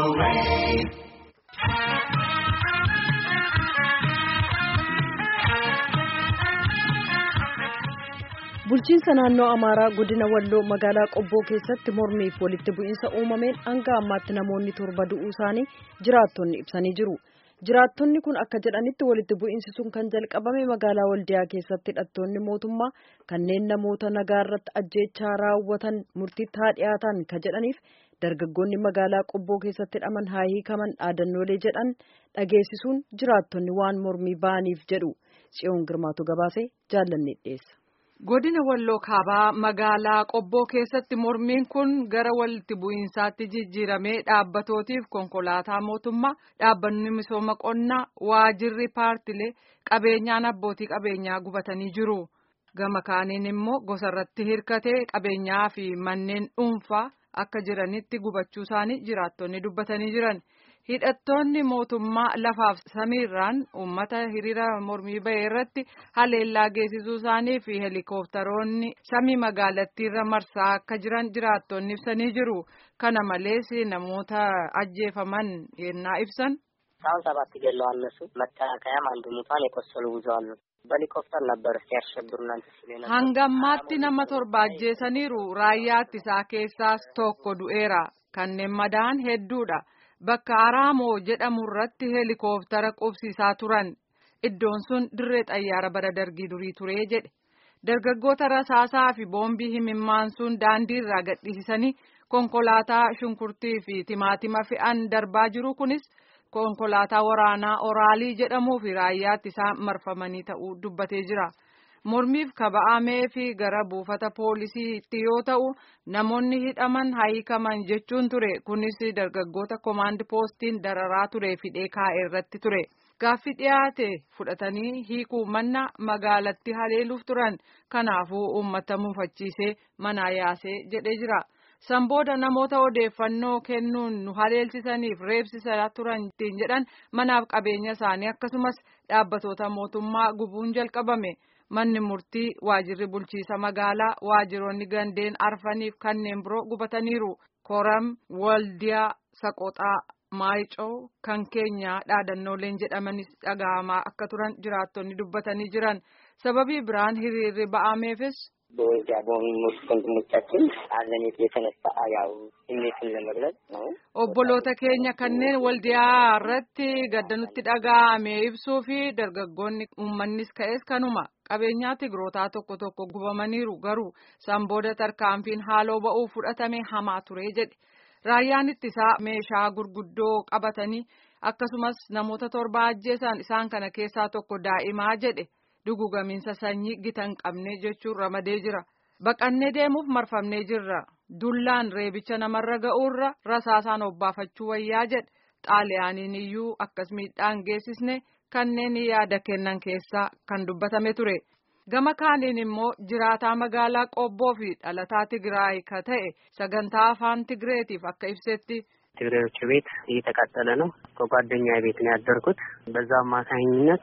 Bulchiinsa naannoo Amaaraa godina Walloo magaalaa Qobboo keessatti mormiif walitti bu'iinsa uumameen hanga ammaatti namoonni 7 du'uu isaanii jiraattonni ibsanii jiru. Jiraattonni kun akka jedhanitti walitti bu'iinsi sun kan jalqabame magaalaa Waldiyaa keessatti hidhattoonni mootummaa kanneen namoota nagaa irratti ajjeechaa raawwatan murtiitti haa dhiyaatan ka jedhaniif dargaggoonni magaalaa Qobboo keessatti hidhaman haa hiikaman dhaadannoolee jedhan dhageessisuun jiraattonni waan mormii ba'aniif jedhu. Tsiyoon Girmaatu gabaasee jaallanne dhiyeessa. Godina Walloo Kaabaa magaalaa Qobboo keessatti mormiin kun gara walitti bu'iinsaatti jijjiiramee dhaabbatootiif konkolaataa mootummaa, dhaabbanni misooma qonnaa, waajirri paartilee qabeenyaan abbootii qabeenyaa gubatanii jiru. Gama kaaniin immoo gosarratti hirkatee qabeenyaa fi manneen dhuunfaa akka jiranitti gubachuu isaanii jiraattonni dubbatanii jiran. Hidhattoonni mootummaa lafaaf samiirraan uummata hiriira mormii ba'e irratti haleellaa geessisuu isaanii fi heelikooptaroonni samii magaalattiirra marsaa akka jiran jiraattonni ibsanii jiru. Kana malees namoota ajjeefaman yennaa ibsan. Saan sabaatti gelloo annesu መከላከያም አንድ ሙታን የቆሰሉ ብዙ አሉ. በሄሊኮፕተር ነበር ሲያሸብሩና ሲለና hangammaatti nama 7 ajjeesaniiru. Raayyaa ittisaa keessaas tokko du'eera. Kanneen madaan hedduudha. Bakka Araamoo jedhamu irratti heelikooptara qubsiisaa turan. Iddoon sun dirree xayyaara bara dargii durii ture jedhe. Dargaggoota rasaasaa fi boombii himimmaan sun daandii irraa gadhiisanii konkolaataa shunkurtii fi timaatima fe'an darbaa jiru. Kunis konkolaataa waraanaa oraalii jedhamuu fi raayyaa ittisaa marfamanii ta'uu dubbatee jira. Mormiif kaba'amee fi gara buufata poolisiitti yoo ta'u namoonni hidhaman hiikaman jechuun ture. Kunis dargaggoota komaand poostiin dararaa ture fidee kaa'e irratti ture. Gaaffii dhiyaate fudhatanii hiikuu manna magaalatti haleeluuf turan. Kanaafuu uummata mufachiisee manaa yaasee jedhee jira. Sanbooda namoota odeeffannoo kennuun nu haleelsisaniif reebsisaa turan jedhan manaaf qabeenya isaanii akkasumas dhaabbatoota mootummaa gubuun jalqabame. Manni murtii, waajirri bulchiisa magaalaa, waajiroonni gandeen arfaniif kanneen biroo gubataniiru. Koram, Waldiyaa, Saqoxaa, Maayicoo, kan keenya dhaadannooleen jedhamanis dhaga'amaa akka turan jiraattonni dubbatanii jiran. Sababii biraan hiriirri ba'ameefis. በወልዲያ በሚሞቱ ወንድሞቻችን አዘኔት የተነሳ ያው ስሜትን ለመግለጽ ነው። Obboloota keenya kanneen Waldiyaa irratti gaddanutti dhaga'ame ibsuu fi dargaggoonni uummannis ka'es kanuma. Qabeenyaa Tigrootaa tokko tokko gubamaniiru garuu sanbooda tarkaanfiin haaloo ba'uu fudhatame hamaa ture jedhe. Raayyaan ittisaa meeshaa gurguddoo qabatanii akkasumas namoota 7 ajjeesan isaan kana keessaa tokko daa'imaa jedhe. Dugugamiinsa sanyii gitan qabne jechuun ramadee jira. Baqannee deemuuf marfamnee jirra. Dullaan reebicha namarra ga'uurra rasaasaan obbaafachuu wayyaa jedhe. Xaaliyaaniin iyyuu akkas miidhaan geessisne kanneen yaada kennan keessaa kan dubbatame ture. Gama kaaniin immoo jiraataa magaalaa Qobboo fi dhalataa Tigraay ka ta'e sagantaa afaan Tigreetiif akka ibsetti. ትግሬዎች ቤት እየተቃጠለ ነው። ከጓደኛዬ ቤት ነው ያደርኩት። በዛው ማሳኝነት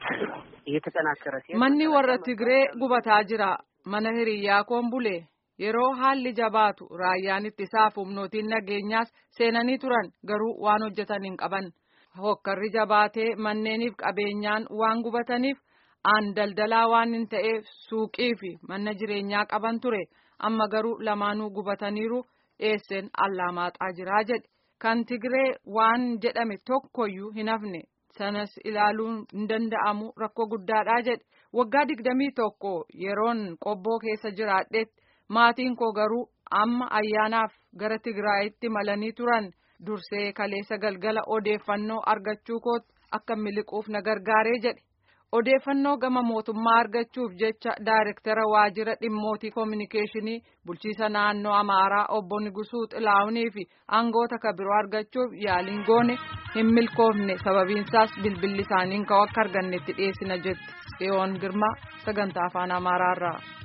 እየተጠናከረ ሲል manni warra Tigree gubataa jira. Mana hiriyaa koombulee yeroo haalli jabaatu raayyaan ittisaaf humnootiin nageenyaas seenanii turan garuu waan hojjetan hin qaban. Hokkarri jabaatee manneeniif qabeenyaan waan gubataniif aan daldalaa waan hin ta'eef suuqii fi mana jireenyaa qaban ture. Amma garuu lamaanuu gubataniiru dheesseen allamaaxaa jiraa jedhe. Kan Tigree waan jedhame tokkoyyuu hin hafne sanas ilaaluun hin danda'amu rakkoo guddaadhaa jedhe. Waggaa 21 yeroon Qobboo keessa jiraadhetti maatiin koo garuu amma ayyaanaaf gara Tigraayitti malanii turan. Dursee kaleessa galgala odeeffannoo argachuu kootti akka miliquuf na gargaaree jedhe. Odeeffannoo gama mootummaa argachuuf jecha daayirektara waajjira dhimmootii koominikeeshinii bulchiisa naannoo Amaaraa obbo Nigusuu Xilaahunii fi aangoota kabiroo argachuuf yaaliin goone hin milkoofne. Sababiinsaas bilbilli isaaniin ka'u akka argannetti dhiyeessina jetti. Tsiyoon Girmaa sagantaa afaan Amaaraarraa.